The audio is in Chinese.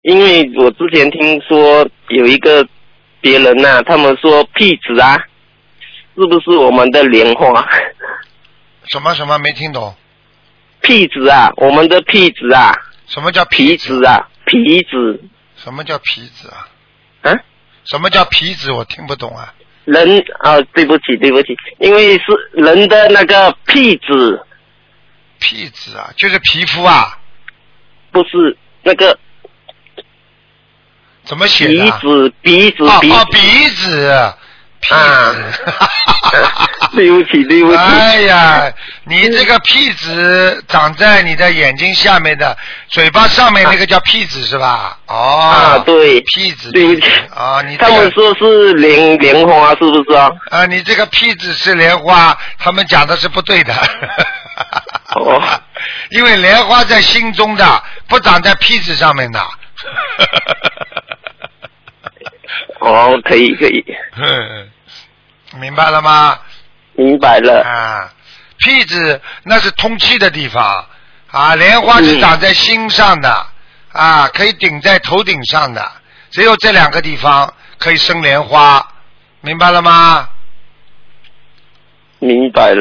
因为我之前听说有一个别人呐、他们说屁子啊，是不是我们的莲花？ 什么没听懂？ 屁子啊，我们的屁子啊。 什么叫皮子啊？皮子。 什么叫皮子啊？ 啊？ 什么叫皮子？我听不懂啊。 人啊，对不起，因为是人的那个屁子。 屁子啊，就是皮肤啊？ 不是那个。 怎么写的？ 鼻子。 鼻子。 对不起。 哎呀，你这个屁子长在你的眼睛下面的，嘴巴上面那个叫屁子是吧？ 对。 屁子。 对不起。 你、 他们说是莲花，是不是啊？ 你这个屁子是莲花，他们讲的是不对的。因为莲花在心中的，不长在屁子上面的。 可以。 明白了吗？ 明白了。 屁子那是通气的地方莲花是长在心上的可以顶在头顶上的，只有这两个地方可以生莲花，明白了吗？ 明白了。